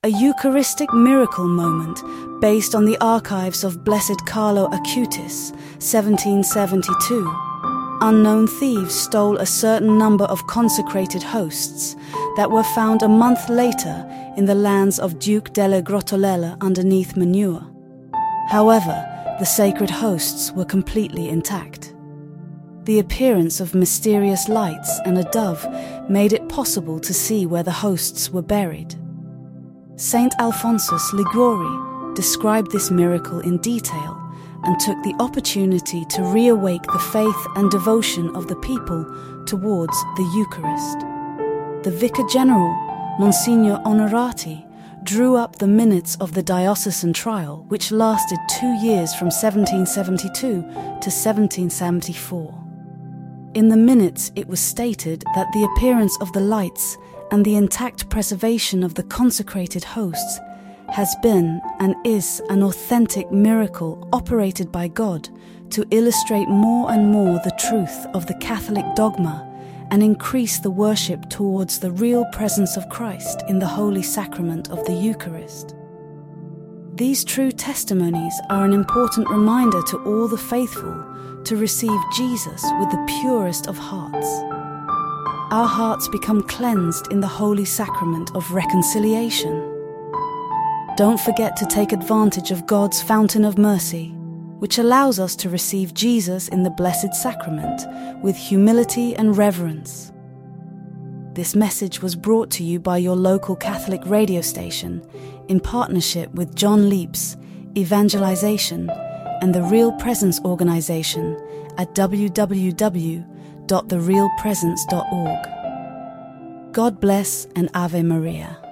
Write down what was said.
a Eucharistic miracle moment based on the archives of Blessed Carlo Acutis, 1772. Unknown thieves stole a certain number of consecrated hosts that were found a month later in the lands of Duke delle Grottolelle underneath Manua. However, the sacred hosts were completely intact. The appearance of mysterious lights and a dove made it possible to see where the hosts were buried. Saint Alphonsus Liguori described this miracle in detail and took the opportunity to reawake the faith and devotion of the people towards the Eucharist. The Vicar General, Monsignor Onorati, drew up the minutes of the diocesan trial, which lasted 2 years from 1772 to 1774. In the minutes it was stated that the appearance of the lights and the intact preservation of the consecrated hosts has been and is an authentic miracle operated by God to illustrate more and more the truth of the Catholic dogma and increase the worship towards the real presence of Christ in the holy sacrament of the Eucharist. These true testimonies are an important reminder to all the faithful to receive Jesus with the purest of hearts. Our hearts become cleansed in the holy sacrament of reconciliation. Don't forget to take advantage of God's fountain of mercy, which allows us to receive Jesus in the Blessed Sacrament with humility and reverence. This message was brought to you by your local Catholic radio station in partnership with John Leaps, Evangelization, and the Real Presence Organization at www.therealpresence.org. God bless and Ave Maria.